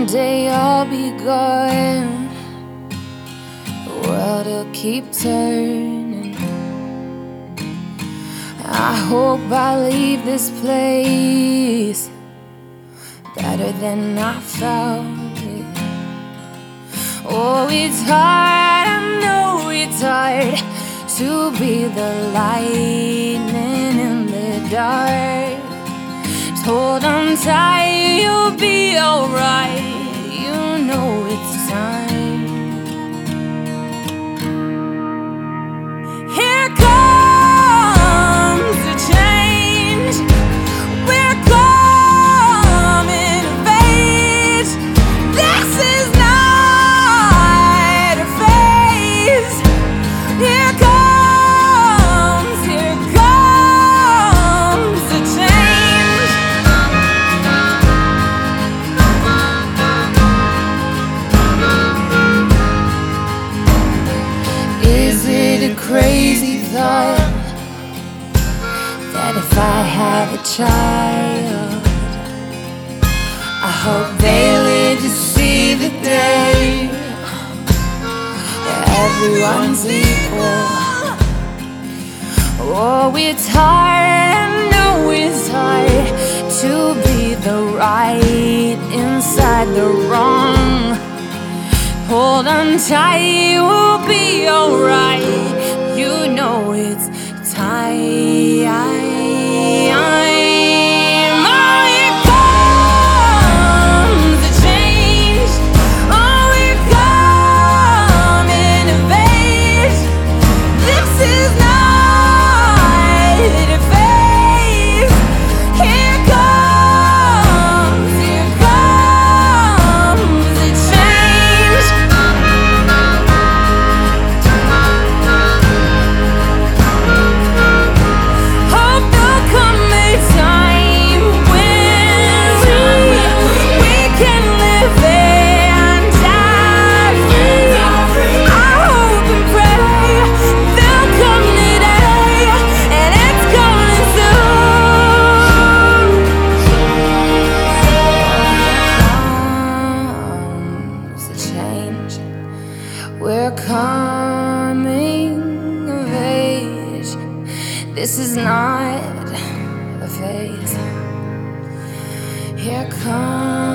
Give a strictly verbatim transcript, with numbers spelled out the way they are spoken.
Someday I'll be gone, the world will keep turning. I hope I leave this place better than I found it. Oh, it's hard, I know it's hard to be the lightning in the dark. Just hold on tight, you'll be alright. You know it's time. Here comes the change. We're coming of age. This is not a phase. Here comes, here comes the change. Is it a crazy thought that if I have a child, I hope they live to see the day where everyone's equal? Oh, it's hard, I know it's hard to be the right inside the wrong. Hold on tight, we'll be alright. You know it's time. Oh, here comes the change. Oh, we're coming of age. This is not a phase. Here comes, here comes the change. Hope there'll come a time when we can live and die free. I hope and pray there'll come the day, and it's coming soon. Comes the change. We're coming of age. This is not a phase. Here comes